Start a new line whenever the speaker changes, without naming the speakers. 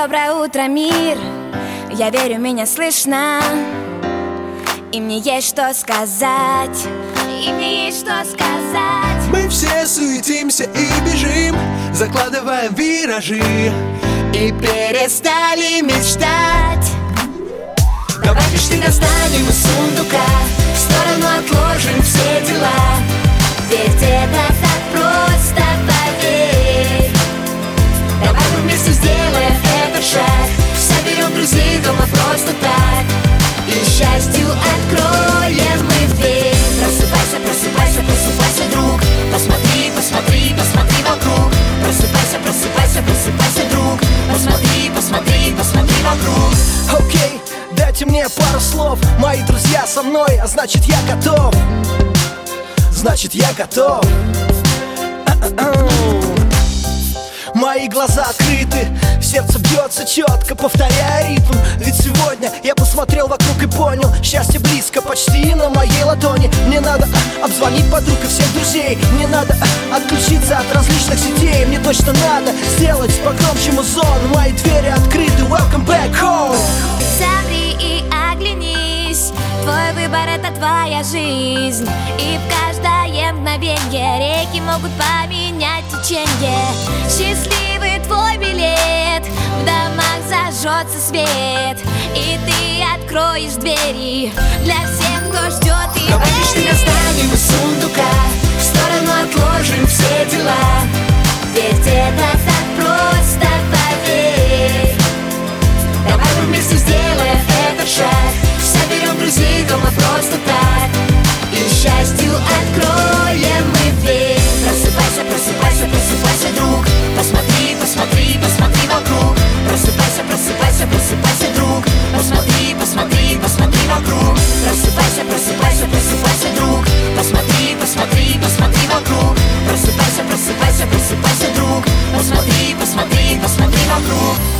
Доброе утро, мир. Я верю, меня слышно. И мне есть что сказать. И мне есть что сказать.
Мы все суетимся и бежим, закладываем виражи и перестали мечтать. Давай мечты достанем из сундука, в сторону отложим все дела. Ведь это так просто, поверь. Давай мы вместе сделаем этот шаг, соберем друзей дома просто так и счастью откроем мы дверь. Просыпайся, просыпайся, просыпайся, друг. Посмотри, посмотри, посмотри вокруг. Просыпайся, просыпайся, просыпайся, друг. Посмотри, посмотри, посмотри вокруг.
Окей, дайте мне пару слов. Мои друзья со мной, а значит я готов. Значит я готов. Мои глаза открыты, сердце бьется четко, повторяя ритм. Ведь сегодня я посмотрел вокруг и понял: счастье близко, почти на моей ладони. Мне надо обзвонить подруг и всех друзей. Мне надо отключиться от различных сетей. Мне точно надо сделать погромче музон. Мои двери открыты, welcome back home.
Замри и оглянись. Твой выбор — это твоя жизнь. И в каждое мгновенье реки могут поменять теченье. Счастливый твой билет, в домах зажжется свет, и ты откроешь двери для всех, кто ждет и
давай мечты достанем из сундука, в сторону отложим все дела. Ведь это так просто, поверь. Давай мы вместе сделаем этот шаг, соберем друзей дома просто так и счастью откроем мы дверь. Просыпайся, просыпайся, просыпайся, друг. Посмотри, посмотри, посмотри вокруг. Просыпайся, просыпайся, просыпайся, друг. Посмотри, посмотри, посмотри вокруг. Просыпайся, просыпайся, просыпайся, друг. Посмотри, посмотри, посмотри вокруг. Просыпайся, просыпайся, просыпайся, друг. Посмотри, посмотри, посмотри вокруг.